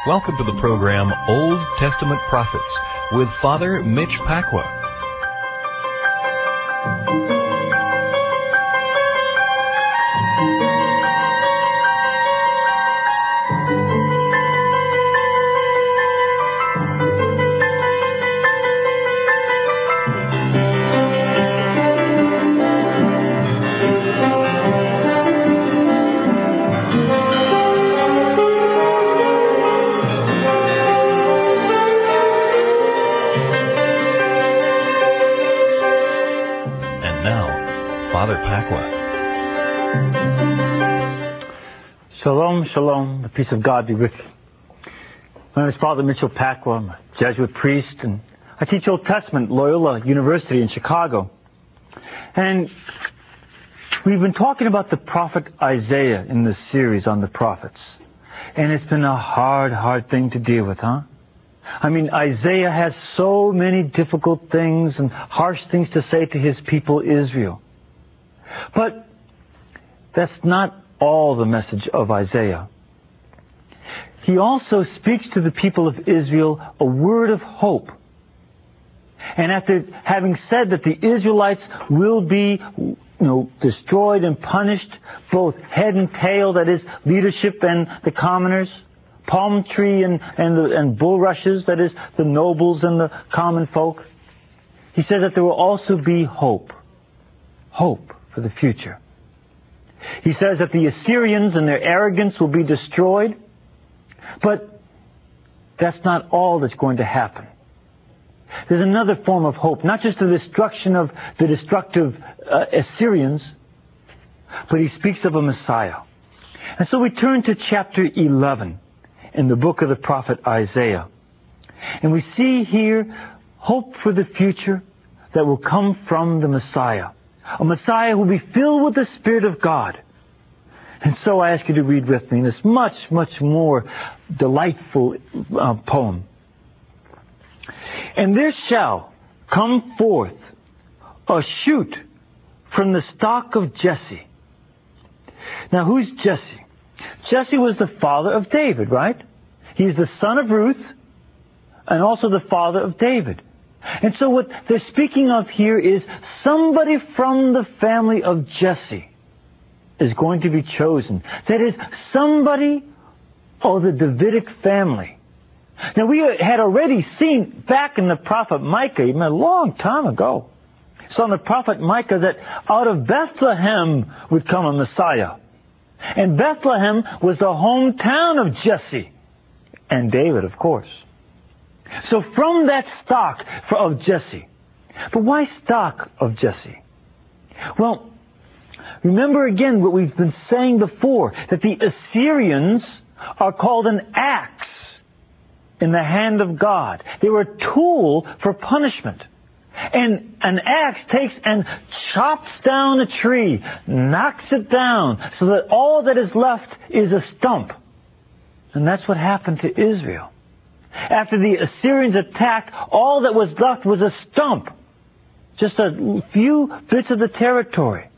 Welcome to the program Old Testament Prophets with Father Mitch Pacwa. Father Pacwa. Shalom, shalom. The peace of God be with you. My name is Father Mitchell Pacwa. I'm a Jesuit priest, and I teach Old Testament at Loyola University in Chicago. And we've been talking about the prophet Isaiah in this series on the prophets. And it's been a hard thing to deal with, huh? I mean, Isaiah has so many difficult things and harsh things to say to his people Israel. But that's not all the message of Isaiah. He also speaks to the people of Israel a word of hope. And after having said that the Israelites will be, destroyed and punished, both head and tail, that is, leadership and the commoners, palm tree and bulrushes, that is, the nobles and the common folk, he says that there will also be hope. Hope for the future. He says that the Assyrians and their arrogance will be destroyed, but that's not all that's going to happen. There's another form of hope, not just the destruction of the destructive Assyrians, but he speaks of a Messiah. And so we turn to chapter 11 in the book of the prophet Isaiah. And we see here hope for the future that will come from the Messiah. A Messiah who will be filled with the Spirit of God. And so I ask you to read with me this much more delightful poem. And there shall come forth a shoot from the stock of Jesse. Now, who's Jesse? Jesse was the father of David, right? He's the son of Ruth and also the father of David. And so what they're speaking of here is somebody from the family of Jesse is going to be chosen. That is, somebody of the Davidic family. Now, we had already seen back in the prophet Micah, even a long time ago, saw in the prophet Micah that out of Bethlehem would come a Messiah. And Bethlehem was the hometown of Jesse and David, of course. So from that stock of Jesse. But why stock of Jesse? Well, remember again what we've been saying before, that the Assyrians are called an axe in the hand of God. They were a tool for punishment. And an axe takes and chops down a tree, knocks it down, so that all that is left is a stump. And that's what happened to Israel. After the Assyrians attacked, all that was left was a stump. Just a few bits of the territory.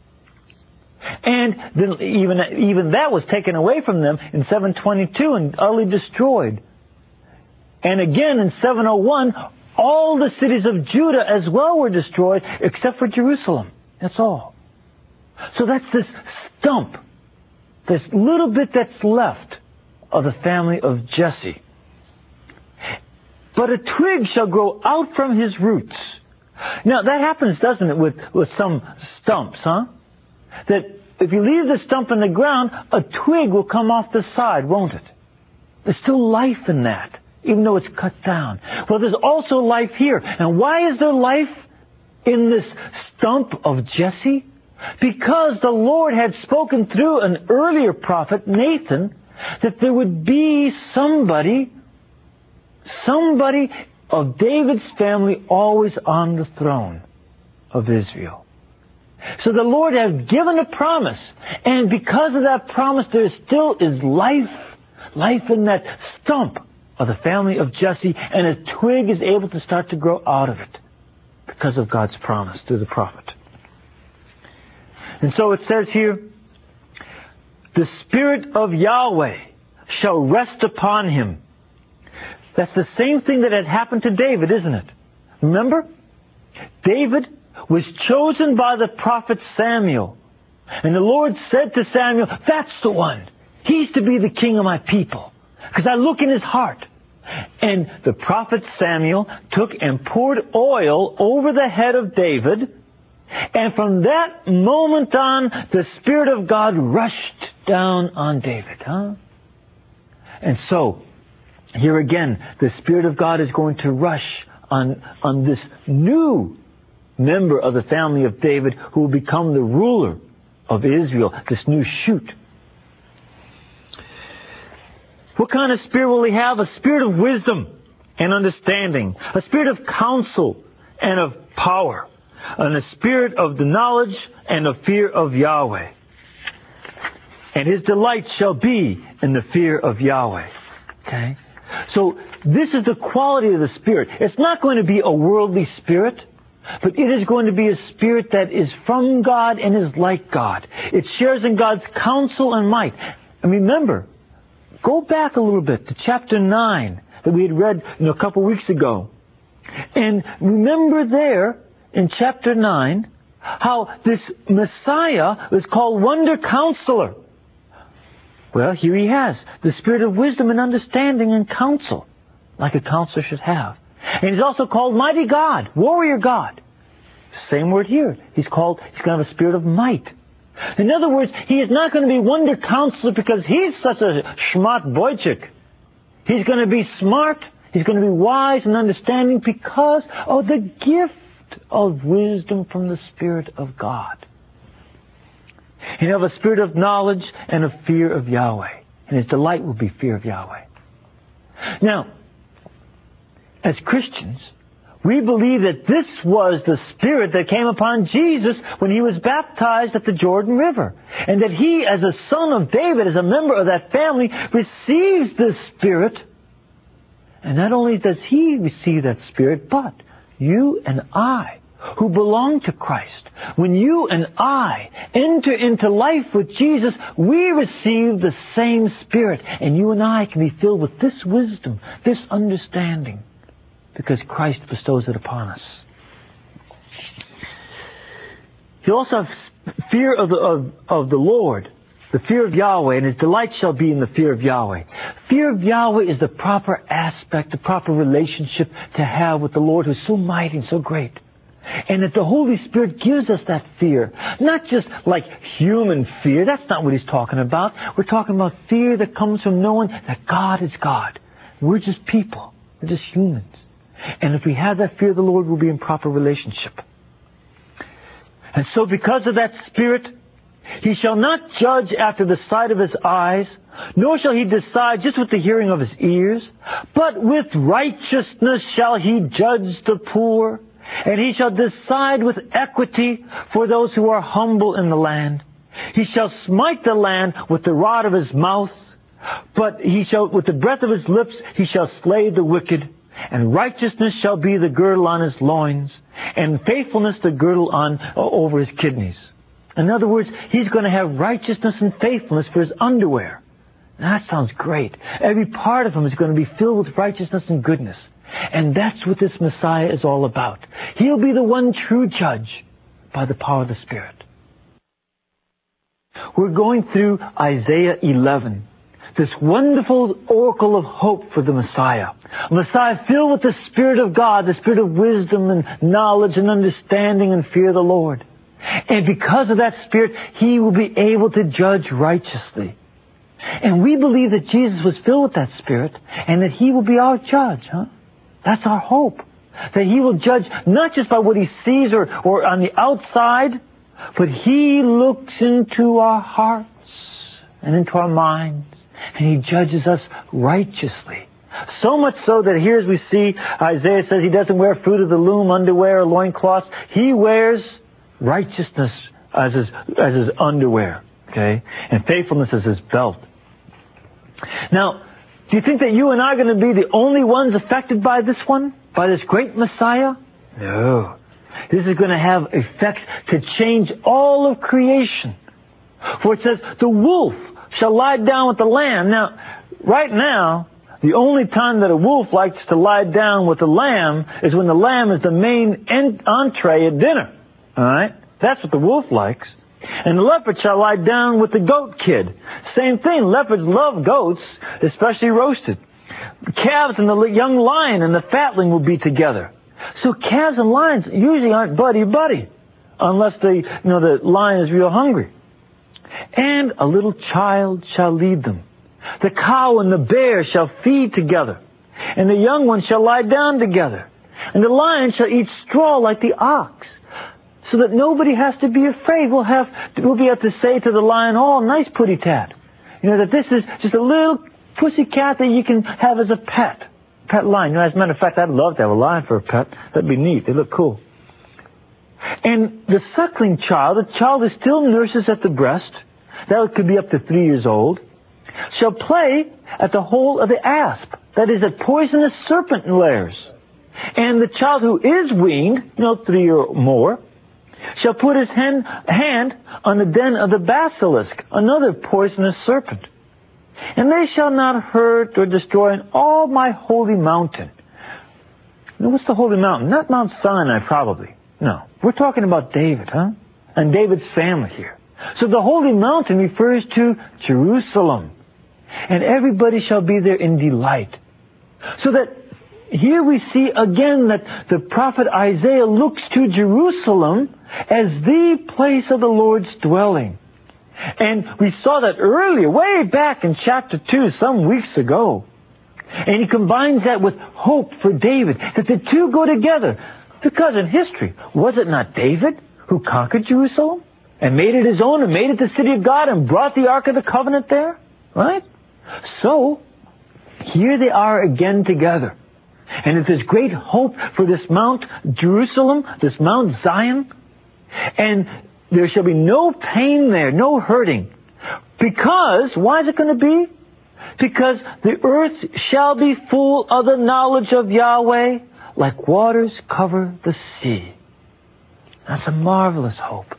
And then even that was taken away from them in 722 and utterly destroyed. And again in 701, all the cities of Judah as well were destroyed except for Jerusalem. That's all. So that's this stump, this little bit that's left of the family of Jesse. But a twig shall grow out from his roots. Now, that happens, doesn't it, with some stumps, huh? That if you leave the stump in the ground, a twig will come off the side, won't it? There's still life in that, even though it's cut down. Well, there's also life here. And why is there life in this stump of Jesse? Because the Lord had spoken through an earlier prophet, Nathan, that there would be somebody of David's family always on the throne of Israel. So the Lord had given a promise, and because of that promise there still is life in that stump of the family of Jesse, and a twig is able to start to grow out of it because of God's promise through the prophet. And so it says here, the Spirit of Yahweh shall rest upon him. That's the same thing that had happened to David, isn't it? Remember? David was chosen by the prophet Samuel. And the Lord said to Samuel, that's the one. He's to be the king of my people. Because I look in his heart. And the prophet Samuel took and poured oil over the head of David. And from that moment on, the Spirit of God rushed down on David. And so, here again, the Spirit of God is going to rush on this new member of the family of David who will become the ruler of Israel, this new shoot. What kind of spirit will he have? A spirit of wisdom and understanding, a spirit of counsel and of power, and a spirit of the knowledge and of fear of Yahweh. And his delight shall be in the fear of Yahweh. Okay? So this is the quality of the Spirit. It's not going to be a worldly spirit, but it is going to be a spirit that is from God and is like God. It shares in God's counsel and might. And remember, go back a little bit to chapter 9 that we had read a couple weeks ago. And remember there in chapter 9 how this Messiah was called Wonder Counselor. Well, here he has the spirit of wisdom and understanding and counsel, like a counselor should have. And he's also called Mighty God, Warrior God. Same word here. He's going to have a spirit of might. In other words, he is not going to be Wonder Counselor because he's such a smart boychik. He's going to be smart. He's going to be wise and understanding because of the gift of wisdom from the Spirit of God. He'll have a spirit of knowledge and of fear of Yahweh. And his delight will be fear of Yahweh. Now, as Christians, we believe that this was the Spirit that came upon Jesus when he was baptized at the Jordan River. And that he, as a son of David, as a member of that family, receives this Spirit. And not only does he receive that Spirit, but you and I, who belong to Christ, when you and I enter into life with Jesus, we receive the same Spirit. And you and I can be filled with this wisdom, this understanding, because Christ bestows it upon us. He also has fear of the Lord, the fear of Yahweh, and his delight shall be in the fear of Yahweh. Fear of Yahweh is the proper aspect, the proper relationship to have with the Lord who is so mighty and so great. And that the Holy Spirit gives us that fear. Not just like human fear. That's not what he's talking about. We're talking about fear that comes from knowing that God is God. We're just people. We're just humans. And if we have that fear of the Lord, we'll be in proper relationship. And so because of that Spirit, he shall not judge after the sight of his eyes, nor shall he decide just with the hearing of his ears, but with righteousness shall he judge the poor. And he shall decide with equity for those who are humble in the land. He shall smite the land with the rod of his mouth, but with the breath of his lips, he shall slay the wicked. And righteousness shall be the girdle on his loins, and faithfulness the girdle over his kidneys. In other words, he's going to have righteousness and faithfulness for his underwear. Now, that sounds great. Every part of him is going to be filled with righteousness and goodness. And that's what this Messiah is all about. He'll be the one true judge by the power of the Spirit. We're going through Isaiah 11, this wonderful oracle of hope for the Messiah. A Messiah filled with the Spirit of God, the Spirit of wisdom and knowledge and understanding and fear of the Lord. And because of that Spirit, he will be able to judge righteously. And we believe that Jesus was filled with that Spirit and that he will be our judge, That's our hope. That he will judge not just by what he sees or on the outside, but he looks into our hearts and into our minds, and he judges us righteously. So much so that here as we see, Isaiah says he doesn't wear fruit of the loom, underwear, or loincloth. He wears righteousness as his underwear, okay? And faithfulness as his belt. Now, do you think that you and I are going to be the only ones affected by this one? By this great Messiah? No. This is going to have effects to change all of creation. For it says, the wolf shall lie down with the lamb. Now, right now, the only time that a wolf likes to lie down with a lamb is when the lamb is the main entree at dinner. All right? That's what the wolf likes. And the leopard shall lie down with the goat kid. Same thing. Leopards love goats, especially roasted. Calves and the young lion and the fatling will be together. So calves and lions usually aren't buddy-buddy unless the lion is real hungry. And a little child shall lead them. The cow and the bear shall feed together, and the young ones shall lie down together. And the lion shall eat straw like the ox, so that nobody has to be afraid. We'll be able to say to the lion, "Oh, nice putty tat." That this is just a little pussy cat that you can have as a pet lion. As a matter of fact, I'd love to have a lion for a pet. That'd be neat. They look cool. And the suckling child, the child who still nurses at the breast, that could be up to 3 years old, shall play at the hole of the asp, that is, at poisonous serpent lairs. And the child who is weaned, 3 or more, shall put his hand on the den of the basilisk, another poisonous serpent. And they shall not hurt or destroy in all my holy mountain. Now, what's the holy mountain? Not Mount Sinai, probably. No. We're talking about David, and David's family here. So the holy mountain refers to Jerusalem. And everybody shall be there in delight. So that here we see again that the prophet Isaiah looks to Jerusalem as the place of the Lord's dwelling. And we saw that earlier, way back in chapter 2, some weeks ago. And he combines that with hope for David, that the two go together. Because in history, was it not David who conquered Jerusalem and made it his own and made it the city of God and brought the Ark of the Covenant there? Right? So, here they are again together. And there's great hope for this Mount Jerusalem, this Mount Zion. And there shall be no pain there, no hurting. Because, why is it going to be? Because the earth shall be full of the knowledge of Yahweh, like waters cover the sea. That's a marvelous hope.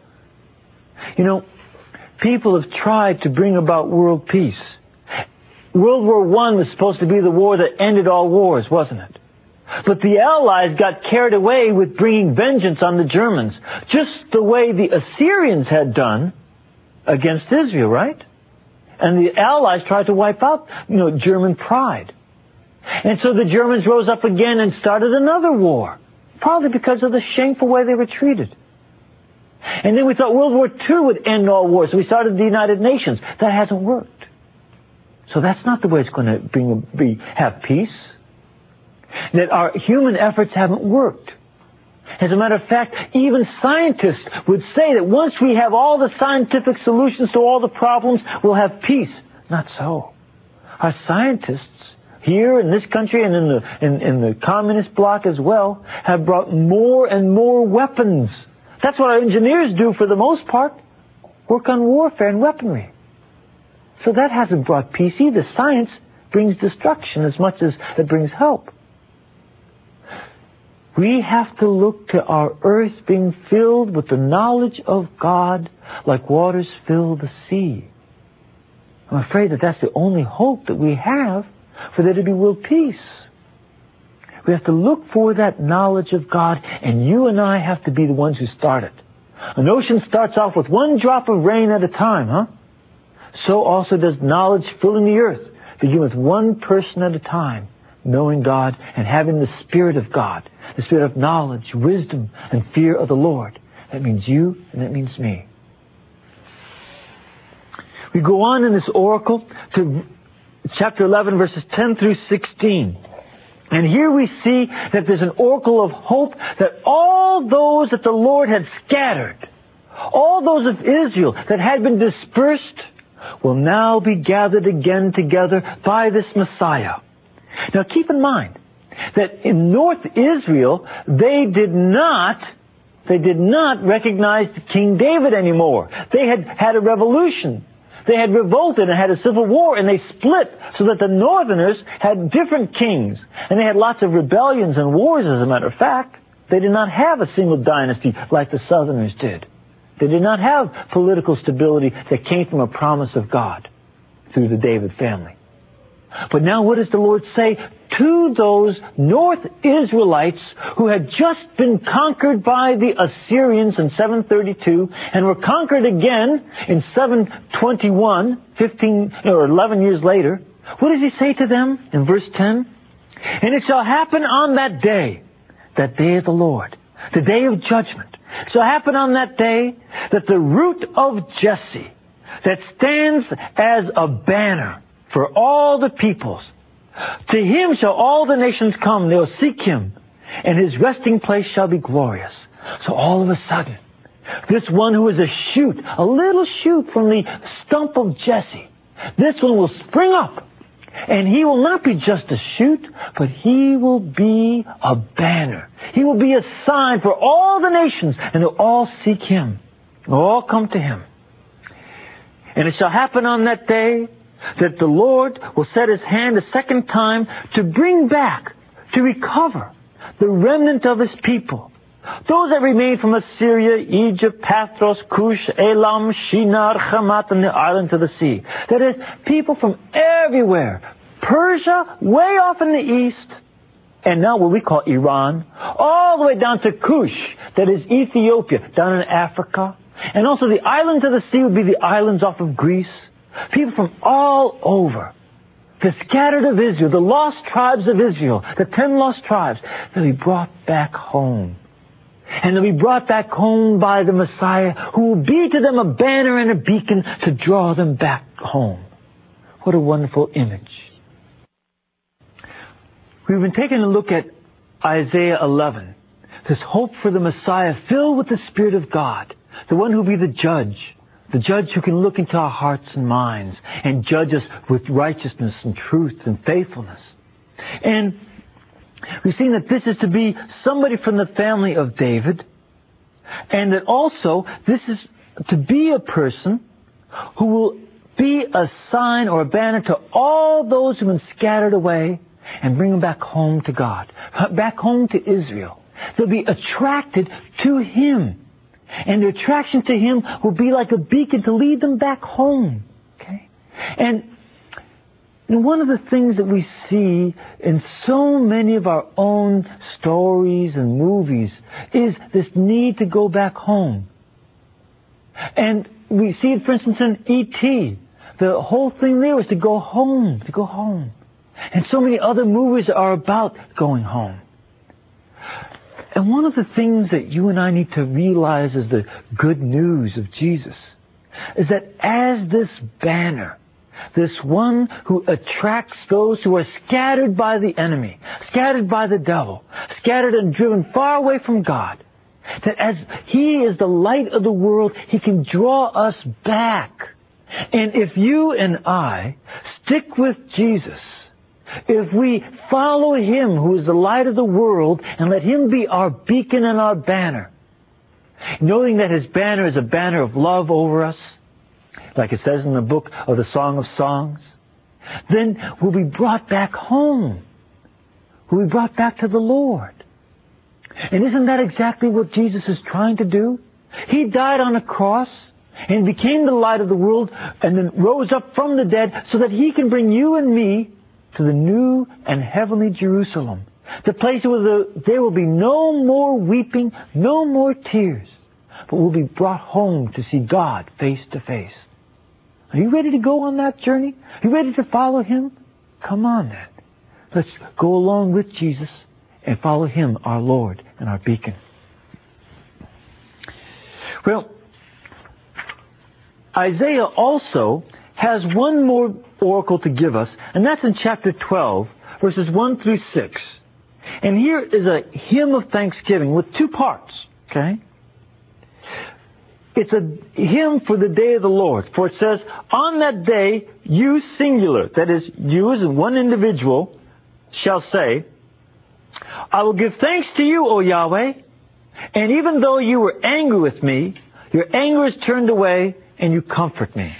People have tried to bring about world peace. World War I was supposed to be the war that ended all wars, wasn't it? But the Allies got carried away with bringing vengeance on the Germans, just the way the Assyrians had done against Israel, right? And the Allies tried to wipe out, German pride. And so the Germans rose up again and started another war, probably because of the shameful way they were treated. And then we thought World War II would end all wars, so we started the United Nations. That hasn't worked. So that's not the way it's going to have peace. That our human efforts haven't worked. As a matter of fact, even scientists would say that once we have all the scientific solutions to all the problems, we'll have peace. Not so. Our scientists here in this country and in the communist bloc as well have brought more and more weapons. That's what our engineers do for the most part. Work on warfare and weaponry. So that hasn't brought peace either. Science brings destruction as much as it brings help. We have to look to our earth being filled with the knowledge of God like waters fill the sea. I'm afraid that that's the only hope that we have for there to be world peace. We have to look for that knowledge of God, and you and I have to be the ones who start it. An ocean starts off with one drop of rain at a time, So also does knowledge filling the earth begin with one person at a time, knowing God and having the Spirit of God, the Spirit of knowledge, wisdom, and fear of the Lord. That means you and that means me. We go on in this oracle to chapter 11, verses 10 through 16. And here we see that there's an oracle of hope that all those that the Lord had scattered, all those of Israel that had been dispersed, will now be gathered again together by this Messiah. Now keep in mind that in North Israel, they did not recognize King David anymore. They had had a revolution. They had revolted and had a civil war, and they split so that the northerners had different kings. And they had lots of rebellions and wars, as a matter of fact. They did not have a single dynasty like the southerners did. They did not have political stability that came from a promise of God through the David family. But now what does the Lord say to those North Israelites who had just been conquered by the Assyrians in 732 and were conquered again in 721, 11 years later? What does he say to them in verse 10? And it shall happen on that day of the Lord, the day of judgment. It shall happen on that day that the root of Jesse, that stands as a banner for all the peoples, to him shall all the nations come. They will seek him, and his resting place shall be glorious. So all of a sudden, this one who is a shoot, a little shoot from the stump of Jesse, this one will spring up. And he will not be just a shoot, but he will be a banner. He will be a sign for all the nations, and they'll all seek him. They'll all come to him. And it shall happen on that day that the Lord will set his hand a second time to bring back, to recover the remnant of his people. Those that remain from Assyria, Egypt, Pathros, Cush, Elam, Shinar, Hamat, and the islands of the sea. That is, people from everywhere. Persia, way off in the east, and now what we call Iran, all the way down to Cush, that is Ethiopia, down in Africa. And also the islands of the sea would be the islands off of Greece. People from all over. The scattered of Israel, the lost tribes of Israel, the 10 lost tribes, they'll be brought back home. And they'll be brought back home by the Messiah, who will be to them a banner and a beacon to draw them back home. What a wonderful image. We've been taking a look at Isaiah 11, this hope for the Messiah filled with the Spirit of God, the one who will be the judge who can look into our hearts and minds and judge us with righteousness and truth and faithfulness. And we've seen that this is to be somebody from the family of David, and that also this is to be a person who will be a sign or a banner to all those who have been scattered away and bring them back home to God, back home to Israel. They'll be attracted to him. And their attraction to him will be like a beacon to lead them back home. Okay? And one of the things that we see in so many of our own stories and movies is this need to go back home. And we see it, for instance, in E.T. The whole thing there was to go home, to go home. And so many other movies are about going home. And one of the things that you and I need to realize is the good news of Jesus is that as this banner, this one who attracts those who are scattered by the enemy, scattered by the devil, scattered and driven far away from God, that as he is the light of the world, he can draw us back. And if you and I stick with Jesus, if we follow him who is the light of the world and let him be our beacon and our banner, knowing that his banner is a banner of love over us, like it says in the book of the Song of Songs, then we'll be brought back home. We'll be brought back to the Lord. And isn't that exactly what Jesus is trying to do? He died on a cross and became the light of the world and then rose up from the dead so that he can bring you and me to the new and heavenly Jerusalem, the place where there will be no more weeping, no more tears, but we'll be brought home to see God face to face. Are you ready to go on that journey? Are you ready to follow him? Come on then. Let's go along with Jesus and follow him, our Lord and our beacon. Well, Isaiah also has one more oracle to give us, and that's in chapter 12, verses 1 through 6. And here is a hymn of thanksgiving with two parts, okay? It's a hymn for the day of the Lord, for it says, on that day, you singular, that is, you as one individual, shall say, I will give thanks to you, O Yahweh, and even though you were angry with me, your anger is turned away, and you comfort me.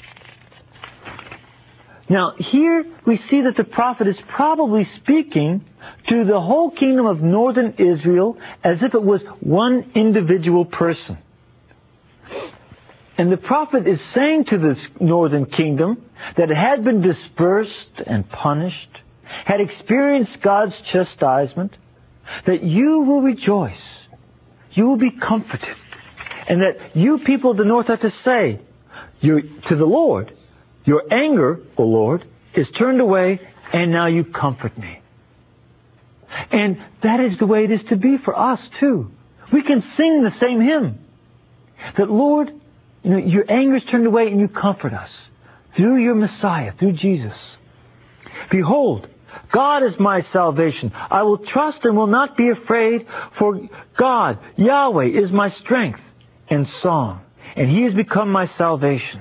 Now, here we see that the prophet is probably speaking to the whole kingdom of northern Israel as if it was one individual person. And the prophet is saying to this northern kingdom that it had been dispersed and punished, had experienced God's chastisement, that you will rejoice, you will be comforted, and that you people of the north have to say to the Lord, your anger, O Lord, is turned away, and now you comfort me. And that is the way it is to be for us too. We can sing the same hymn. That Lord, your anger is turned away and you comfort us. Through your Messiah, through Jesus. Behold, God is my salvation. I will trust and will not be afraid, for God, Yahweh, is my strength and song, and He has become my salvation.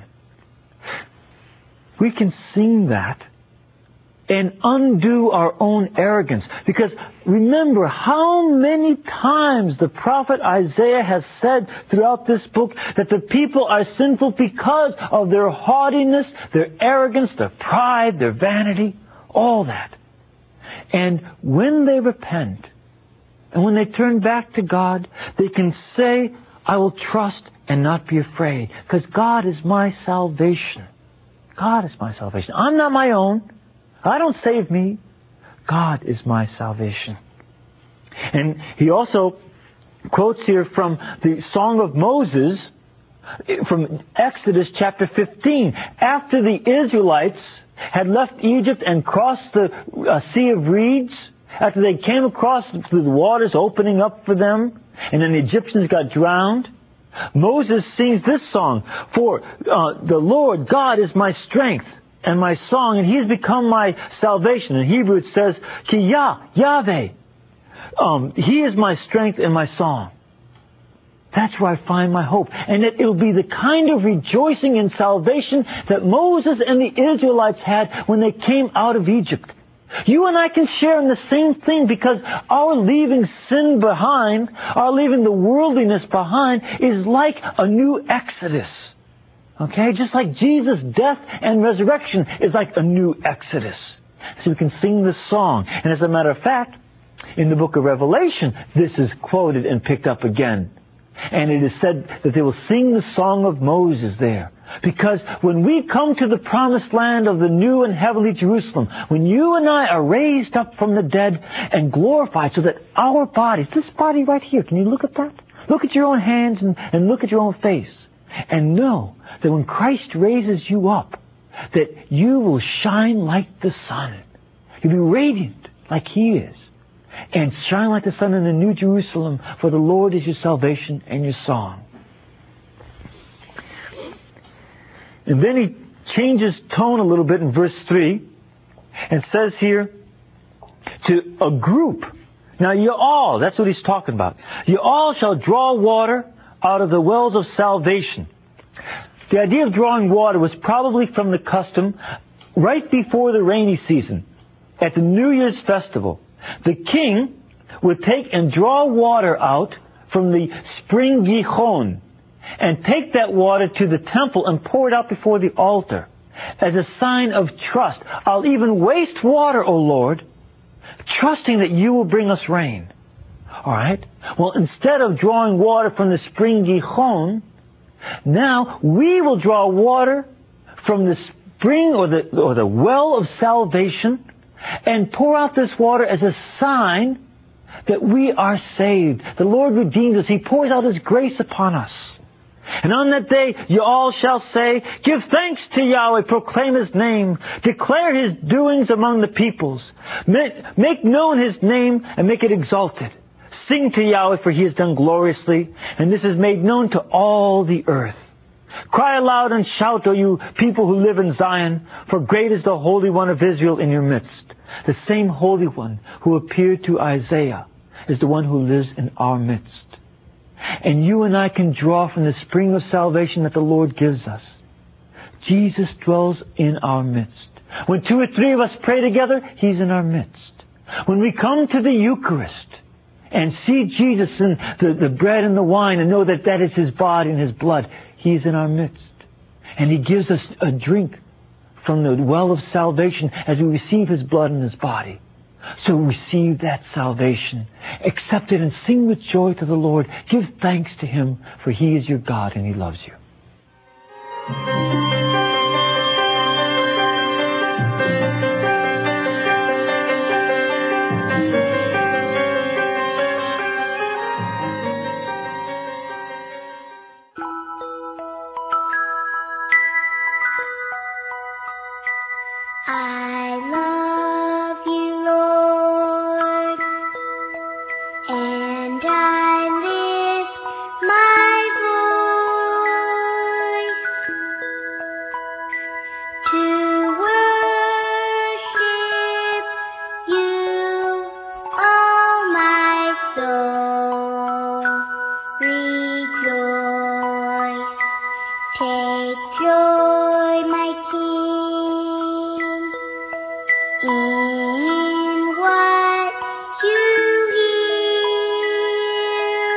We can sing that and undo our own arrogance. Because remember how many times the prophet Isaiah has said throughout this book that the people are sinful because of their haughtiness, their arrogance, their pride, their vanity, all that. And when they repent, and when they turn back to God, they can say, I will trust and not be afraid, because God is my salvation. God is my salvation. I'm not my own. I don't save me. God is my salvation. And he also quotes here from the Song of Moses, from Exodus chapter 15. After the Israelites had left Egypt and crossed the Sea of Reeds, after they came across the waters opening up for them, and then the Egyptians got drowned, Moses sings this song, for the Lord God is my strength and my song, and He has become my salvation. In Hebrew it says, Ki Yahweh. He is my strength and my song. That's where I find my hope. And that it will be the kind of rejoicing in salvation that Moses and the Israelites had when they came out of Egypt. You and I can share in the same thing, because our leaving sin behind, our leaving the worldliness behind, is like a new Exodus. Okay? Just like Jesus' death and resurrection is like a new Exodus. So we can sing this song. And as a matter of fact, in the book of Revelation, this is quoted and picked up again. And it is said that they will sing the song of Moses there. Because when we come to the promised land of the new and heavenly Jerusalem, when you and I are raised up from the dead and glorified, so that our bodies, this body right here, can you look at that? Look at your own hands and look at your own face. And know that when Christ raises you up, that you will shine like the sun. You'll be radiant like He is. And shine like the sun in the New Jerusalem, for the Lord is your salvation and your song. And then he changes tone a little bit in verse 3 and says here to a group. Now you all, that's what he's talking about. You all shall draw water out of the wells of salvation. The idea of drawing water was probably from the custom right before the rainy season, at the New Year's festival. The king would take and draw water out from the spring Gihon and take that water to the temple and pour it out before the altar as a sign of trust. I'll even waste water, O Lord, trusting that you will bring us rain. All right? Well, instead of drawing water from the spring Gihon, now we will draw water from the spring or the well of salvation and pour out this water as a sign that we are saved. The Lord redeems us. He pours out His grace upon us. And on that day, you all shall say, give thanks to Yahweh, proclaim His name, declare His doings among the peoples, make known His name and make it exalted. Sing to Yahweh, for He has done gloriously, and this is made known to all the earth. Cry aloud and shout, O you people who live in Zion, for great is the Holy One of Israel in your midst. The same Holy One who appeared to Isaiah is the one who lives in our midst. And you and I can draw from the spring of salvation that the Lord gives us. Jesus dwells in our midst. When 2 or 3 of us pray together, He's in our midst. When we come to the Eucharist and see Jesus in the bread and the wine and know that that is His body and His blood, He's in our midst. And He gives us a drink from the well of salvation as we receive His blood and His body. So receive that salvation. Accept it and sing with joy to the Lord. Give thanks to Him, for He is your God and He loves you. I love you, Lord, and I lift my voice to worship you, oh my soul, rejoice. Take joy, my King, in what you hear.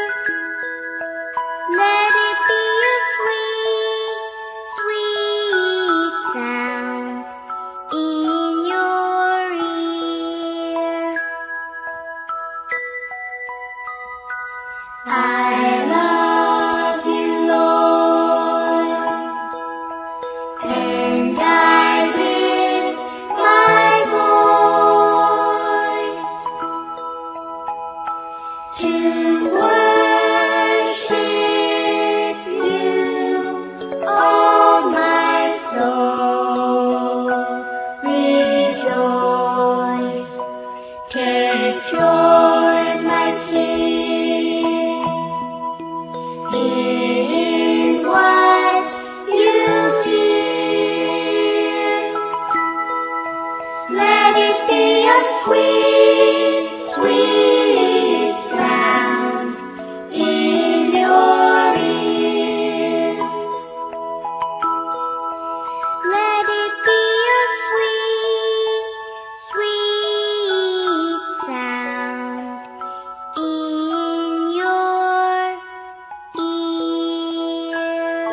Let it be a sweet, sweet sound in your ear. I love you, Lord, and I lift my voice to worship you, oh my soul, rejoice. Take joy, my King, in what you hear. Let it be a sweet, sweet sound in your ear. Let it be a sweet, sweet sound in your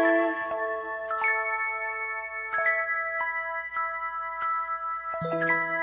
ear.